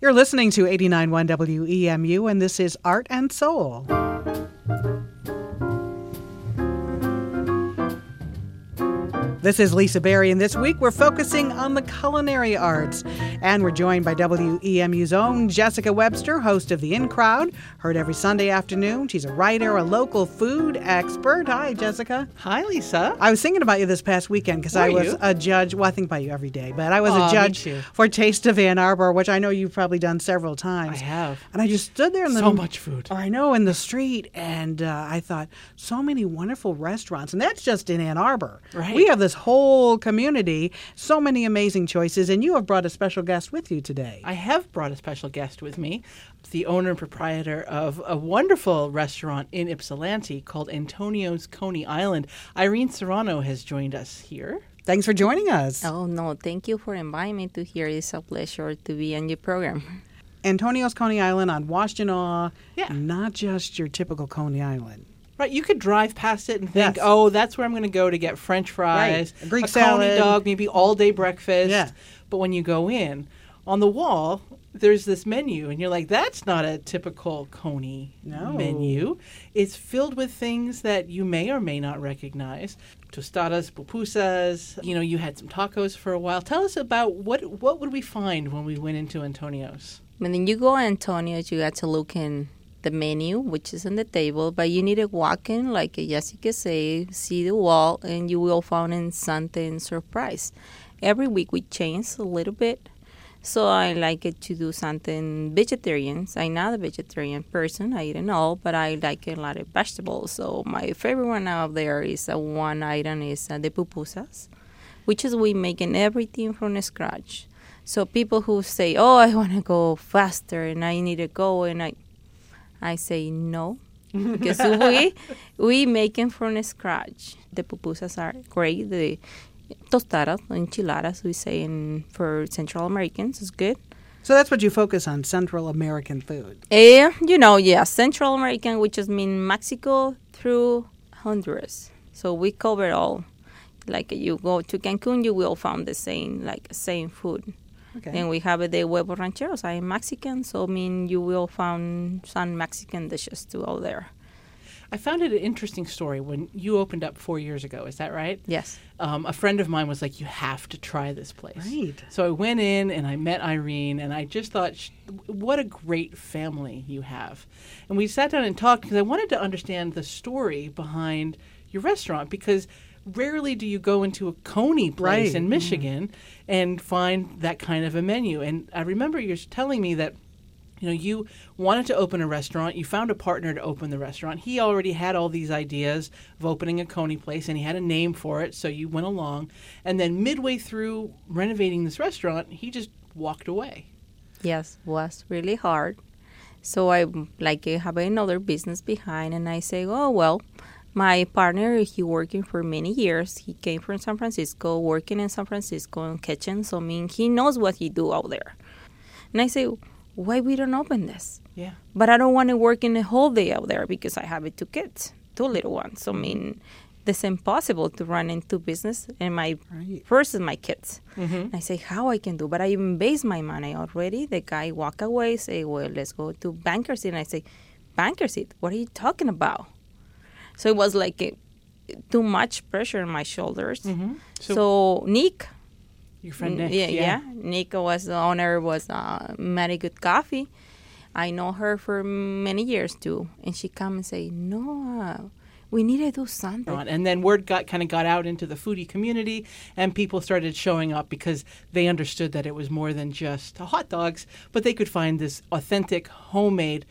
You're listening to 89.1 WEMU, and this is Art and Soul. This is Lisa Berry, and this week we're focusing on the culinary arts. And we're joined by WEMU's own Jessica Webster, host of The In Crowd, heard every Sunday afternoon. She's a writer, a local food expert. Hi, Jessica. Hi, Lisa. I was thinking about you this past weekend because I was a judge. Well, I think about you every day, but I was a judge for Taste of Ann Arbor, which I know you've probably done several times. I have. And I just stood there in so much food. I know, in the street, and I thought, so many wonderful restaurants, and that's just in Ann Arbor. Right. We have this whole community, so many amazing choices, and you have brought a special guest with you today. I have brought a special guest with me, the owner and proprietor of a wonderful restaurant in Ypsilanti called Antonio's Coney Island. Irene Serrano has joined us here. Thanks for joining us. Oh, no, thank you for inviting me to here. It's a pleasure to be on your program. Antonio's Coney Island on Washtenaw, Yeah. not just your typical Coney Island. Right, you could drive past it and think, Yes. oh, that's where I'm going to go to get French fries, Right. A Greek Coney salad. dog, maybe all-day breakfast. Yeah. But when you go in, on the wall, there's this menu, and you're like, that's not a typical Coney menu. It's filled with things that you may or may not recognize. Tostadas, pupusas. You know, you had some tacos for a while. Tell us about what would we find when we went into Antonio's? When you go to Antonio's, you got to look in the menu, which is on the table, but you need to walk in, like Jessica say, see the wall, and you will find something surprise. Every week we change a little bit, so I like it to do something vegetarian. I'm not a vegetarian person, I eat it all, but I like a lot of vegetables. So my favorite one out there is one item is the pupusas, which is we making everything from scratch. So people who say, oh, I want to go faster and I need to go, and I say no, because we make them from scratch. The pupusas are great. The tostadas, enchiladas, we say for Central Americans, is good. So that's what you focus on, Central American food. Central American, which is mean Mexico through Honduras. So we cover all. Like you go to Cancun, you will find the same food. Okay. And we have the huevos rancheros. I'm Mexican, so you will find some Mexican dishes too out there. I found it an interesting story when you opened up 4 years ago. Is that right? Yes. A friend of mine was like, you have to try this place. Right. So I went in and I met Irene, and I just thought, what a great family you have. And we sat down and talked because I wanted to understand the story behind your restaurant, because rarely do you go into a Coney place in Michigan and find that kind of a menu. And I remember you telling me that, you know, you wanted to open a restaurant. You found a partner to open the restaurant. He already had all these ideas of opening a Coney place, and he had a name for it, so you went along. And then midway through renovating this restaurant, he just walked away. Yes, was really hard. So I have another business behind, and I say, oh, well, my partner, he working for many years. He came from San Francisco, working in San Francisco in kitchen. So, he knows what he do out there. And I say, why we don't open this? Yeah. But I don't want to work in the whole day out there because I have 2 kids, 2 little ones. So, it's impossible to run into business. And first is my kids. Mm-hmm. And I say, how I can do? But I even base my money already. The guy walk away, say, well, let's go to Banker's. And I say, Banker's? What are you talking about? So it was too much pressure on my shoulders. Mm-hmm. So Nick, your friend Nick, yeah, Nick was the owner, was Very Good Coffee. I know her for many years too, and she come and say, no, we need to do something. And then word got out into the foodie community, and people started showing up because they understood that it was more than just hot dogs, but they could find this authentic, homemade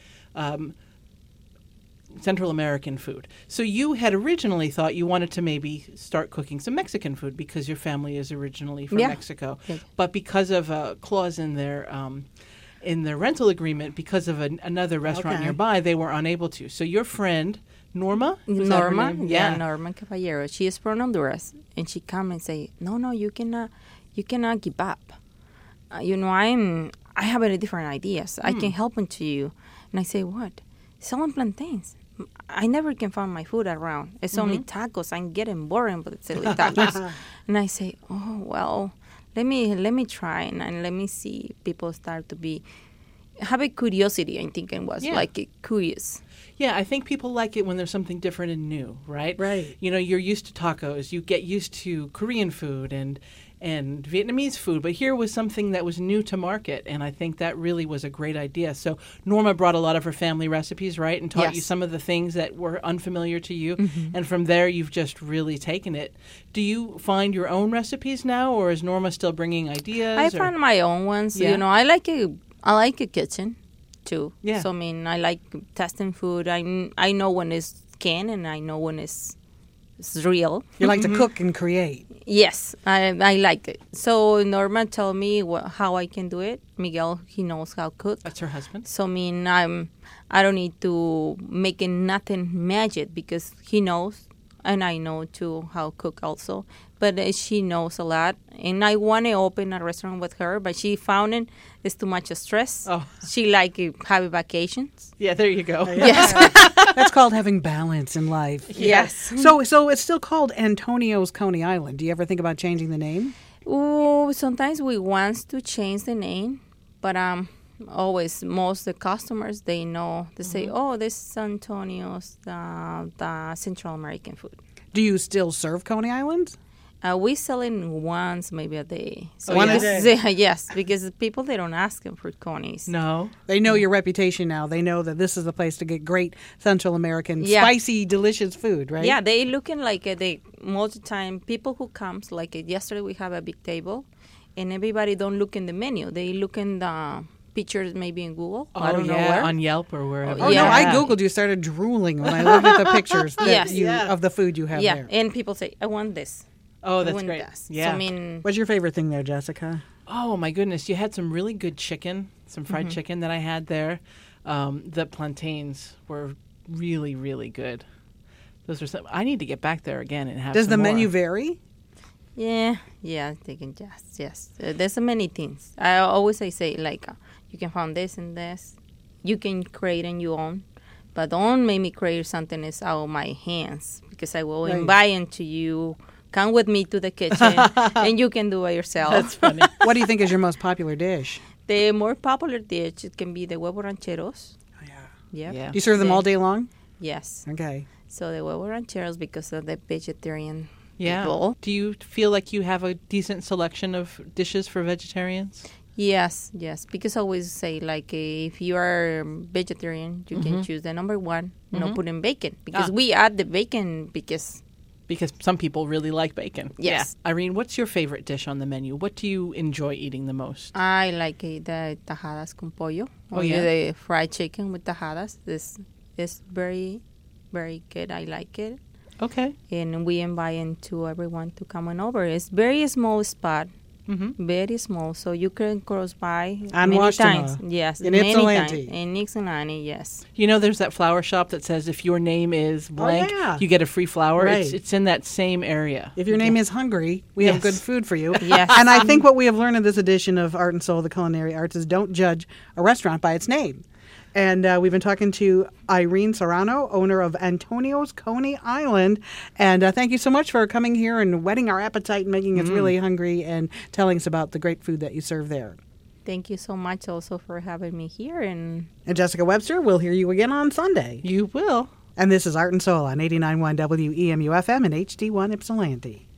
Central American food. So you had originally thought you wanted to maybe start cooking some Mexican food because your family is originally from Mexico. Yeah. But because of a clause in their rental agreement, because of another restaurant nearby, they were unable to. So your friend, Norma? Norma Caballero. She is from Honduras. And she come and say, no, you cannot give up. I have different ideas. I can help them to you. And I say, what? Selling plantains. I never can find my food around. It's only tacos. I'm getting boring with silly tacos. And I say, oh, well, let me try and let me see. People start to be have a curiosity. I think it was Yeah. like curious. Yeah, I think people like it when there's something different and new, right? Right. You know, you're used to tacos, you get used to Korean food and Vietnamese food, but here was something that was new to market, and I think that really was a great idea. So Norma brought a lot of her family recipes, right, and taught you Yes. some of the things that were unfamiliar to you, and from there you've just really taken it. Do you find your own recipes now, or is Norma still bringing ideas? I or- found my own ones. Yeah. You know, I like a kitchen too. Yeah. So I mean, I like testing food. I know when it's canned and I know when it's real. You like to cook and create. Yes, I like it. So Norma told me how I can do it. Miguel, he knows how to cook. That's her husband. So I mean, I don't need to make it nothing magic because he knows, and I know too how to cook also. But she knows a lot, and I want to open a restaurant with her, but she found it's too much stress. Oh. She like having vacations. Yeah, there you go. Yes, That's called having balance in life. yes. So it's still called Antonio's Coney Island. Do you ever think about changing the name? Ooh, sometimes we want to change the name, but always most the customers they know they say, oh, this is Antonio's the Central American food. Do you still serve Coney Island? We sell it once maybe a day. So One a because- day? yes, because people they don't ask them for conies. No. They know your reputation now. They know that this is the place to get great Central American, Yeah. spicy, delicious food, right? Yeah, they looking like they most of the time people who comes like yesterday we have a big table, and everybody don't look in the menu. They look in the pictures maybe in Google. Oh, I don't know yeah, where. on Yelp or wherever. Oh, Yeah. no, I Googled you, started drooling when I looked at the pictures that Yes. Yeah. of the food you have Yeah, there. and people say I want this. Oh, I that's want great. this. Yeah. So I mean, What's your favorite thing there, Jessica? Oh my goodness, you had some really good chicken, some fried chicken that I had there. The plantains were really, really good. Those are some. I need to get back there again and have. Does some the more. menu vary? yeah, I think yes. There's so many things. I say like you can find this and this. You can create on your own, but don't make me create something that's out of my hands because I will Right. invite into you. Come with me to the kitchen, and you can do it yourself. That's funny. What do you think is your most popular dish? The more popular dish it can be the huevo rancheros. Oh, yeah. Yep. Yeah. Do you serve them The- all day long? Yes. Okay. So the huevo rancheros because of the vegetarian Yeah. people. Do you feel like you have a decent selection of dishes for vegetarians? Yes, because I always say like if you are vegetarian, you can choose the number one. No put in bacon because Ah. we add the bacon because Because some people really like bacon. Yes. Yeah. Irene, what's your favorite dish on the menu? What do you enjoy eating the most? I like the tajadas con pollo. Oh, Or yeah? the fried chicken with tajadas. This is very, very good. I like it. Okay. And we invite to everyone to come on over. It's very small spot. Mm-hmm. Very small, so you can cross by On many Washtenaw. times. Yes, In many Ypsilanti. times. In Ypsilanti, yes. You know, there's that flower shop that says if your name is blank, yeah. you get a free flower. Right. It's in that same area. If your name is Hungry, we have Yes. good food for you. Yes. And I think what we have learned in this edition of Art and Soul, the Culinary Arts, is don't judge a restaurant by its name. And we've been talking to Irene Serrano, owner of Antonio's Coney Island. And thank you so much for coming here and whetting our appetite and making us really hungry and telling us about the great food that you serve there. Thank you so much also for having me here. And And Jessica Webster, we'll hear you again on Sunday. You will. And this is Art and Soul on 89.1 WEMU FM and HD1 Ypsilanti.